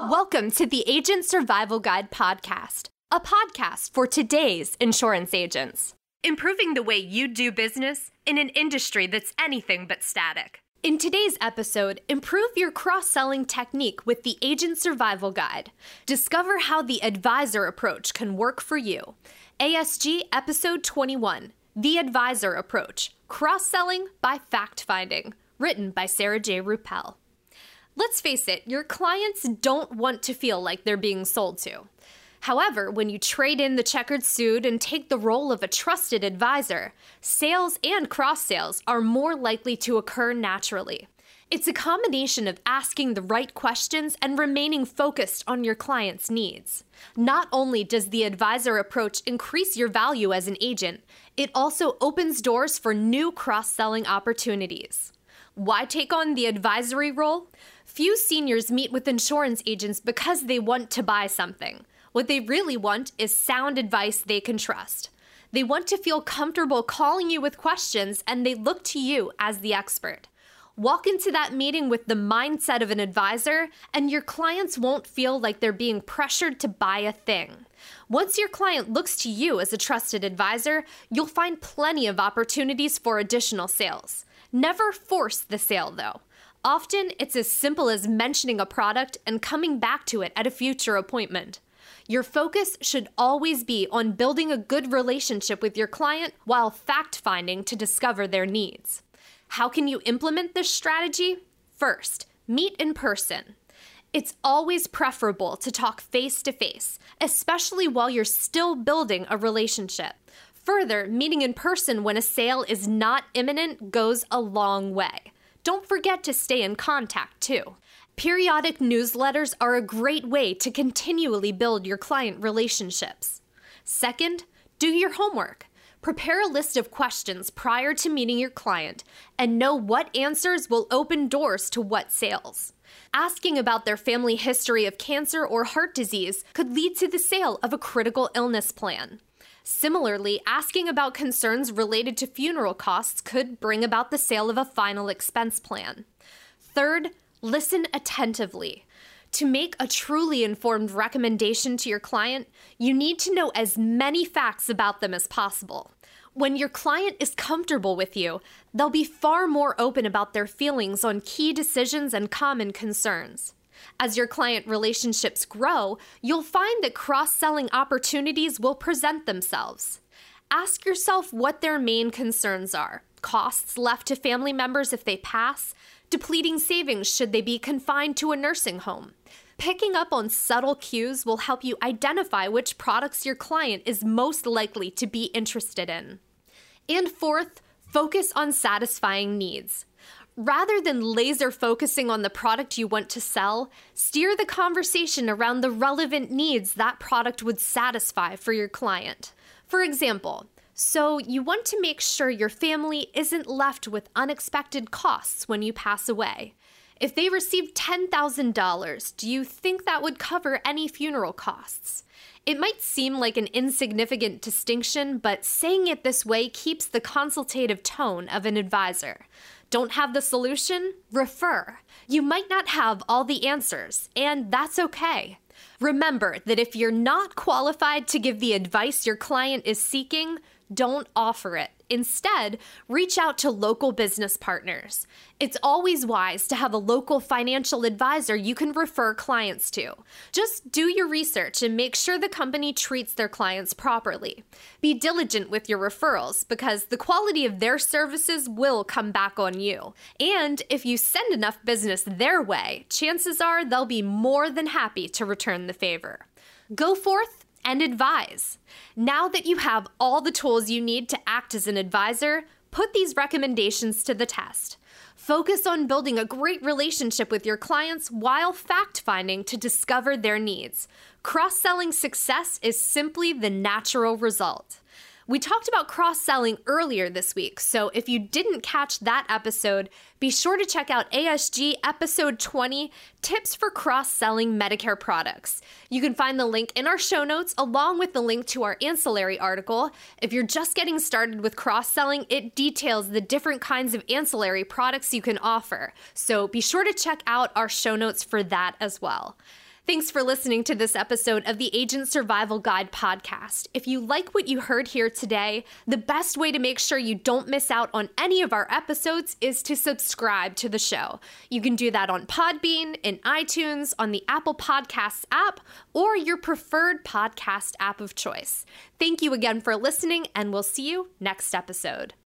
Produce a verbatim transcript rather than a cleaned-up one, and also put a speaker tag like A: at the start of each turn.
A: Welcome to the Agent Survival Guide podcast, a podcast for today's insurance agents, improving the way you do business in an industry that's anything but static. In today's episode, improve your cross-selling technique with the Agent Survival Guide. Discover how the advisor approach can work for you. A S G Episode twenty-one, The Advisor Approach, Cross-Selling by Fact-Finding, written by Sarah J. Ruppel. Let's face it, your clients don't want to feel like they're being sold to. However, when you trade in the checkered suit and take the role of a trusted advisor, sales and cross-sales are more likely to occur naturally. It's a combination of asking the right questions and remaining focused on your client's needs. Not only does the advisor approach increase your value as an agent, it also opens doors for new cross-selling opportunities. Why take on the advisory role? Few seniors meet with insurance agents because they want to buy something. What they really want is sound advice they can trust. They want to feel comfortable calling you with questions, and they look to you as the expert. Walk into that meeting with the mindset of an advisor, and your clients won't feel like they're being pressured to buy a thing. Once your client looks to you as a trusted advisor, you'll find plenty of opportunities for additional sales. Never force the sale, though. Often, it's as simple as mentioning a product and coming back to it at a future appointment. Your focus should always be on building a good relationship with your client while fact-finding to discover their needs. How can you implement this strategy? First, meet in person. It's always preferable to talk face-to-face, especially while you're still building a relationship. Further, meeting in person when a sale is not imminent goes a long way. Don't forget to stay in contact, too. Periodic newsletters are a great way to continually build your client relationships. Second, do your homework. Prepare a list of questions prior to meeting your client and know what answers will open doors to what sales. Asking about their family history of cancer or heart disease could lead to the sale of a critical illness plan. Similarly, asking about concerns related to funeral costs could bring about the sale of a final expense plan. Third, listen attentively. To make a truly informed recommendation to your client, you need to know as many facts about them as possible. When your client is comfortable with you, they'll be far more open about their feelings on key decisions and common concerns. As your client relationships grow, you'll find that cross-selling opportunities will present themselves. Ask yourself what their main concerns are. Costs left to family members if they pass, depleting savings should they be confined to a nursing home. Picking up on subtle cues will help you identify which products your client is most likely to be interested in. And fourth, focus on satisfying needs. Rather than laser focusing on the product you want to sell, steer the conversation around the relevant needs that product would satisfy for your client. For example, so you want to make sure your family isn't left with unexpected costs when you pass away. If they received ten thousand dollars, do you think that would cover any funeral costs? It might seem like an insignificant distinction, but saying it this way keeps the consultative tone of an advisor. Don't have the solution? Refer. You might not have all the answers, and that's okay. Remember that if you're not qualified to give the advice your client is seeking, don't offer it. Instead, reach out to local business partners. It's always wise to have a local financial advisor you can refer clients to. Just do your research and make sure the company treats their clients properly. Be diligent with your referrals because the quality of their services will come back on you. And if you send enough business their way, chances are they'll be more than happy to return the favor. Go forth and advise. Now that you have all the tools you need to act as an advisor, put these recommendations to the test. Focus on building a great relationship with your clients while fact-finding to discover their needs. Cross-selling success is simply the natural result. We talked about cross-selling earlier this week, so if you didn't catch that episode, be sure to check out A S G Episode twenty, Tips for Cross-Selling Medicare Products. You can find the link in our show notes along with the link to our ancillary article. If you're just getting started with cross-selling, it details the different kinds of ancillary products you can offer, so be sure to check out our show notes for that as well. Thanks for listening to this episode of the Agent Survival Guide podcast. If you like what you heard here today, the best way to make sure you don't miss out on any of our episodes is to subscribe to the show. You can do that on Podbean, in iTunes, on the Apple Podcasts app, or your preferred podcast app of choice. Thank you again for listening, and we'll see you next episode.